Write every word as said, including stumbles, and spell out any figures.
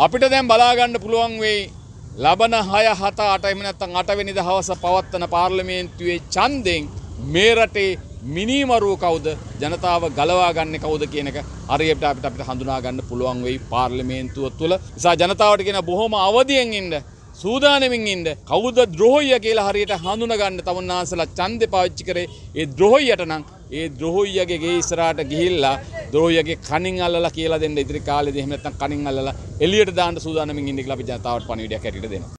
අපිට දැන් බලා ගන්න පුළුවන් වෙයි ලබන හය හත අට එහෙම නැත්නම් අට වෙනිදා හවස පවත්වන පාර්ලිමේන්තුවේ ඡන්දෙන් මේ රටේ මිනිමරුව කවුද ජනතාව ගලවා ගන්න කවුද කියන එක හරියට අපිට අපිට හඳුනා ගන්න පුළුවන් වෙයි පාර්ලිමේන්තුව තුළ. නිසා ජනතාවට කියන බොහොම අවදියෙන් ඉන්න සූදානමින් ඉන්න කවුද ද්‍රෝහිය කියලා හරියට හඳුනා ගන්න තමුන්නාන්සලා ඡන්දේ පාවිච්චි කරේ ඒ ද්‍රෝහියට නම් ඒ ද්‍රෝහියගේ ගේ ඉස්සරහට ගිහිල්ලා ද්‍රෝහියගේ කණින් අල්ලලා කියලා දෙන්න ඉදිරි කාලේදී එහෙම නැත්නම් කණින් අල්ලලා එළියට දාන්න සූදානමින් ඉන්න කියලා අපි ජනතාවට පණිවිඩයක් හැටියට දෙනවා.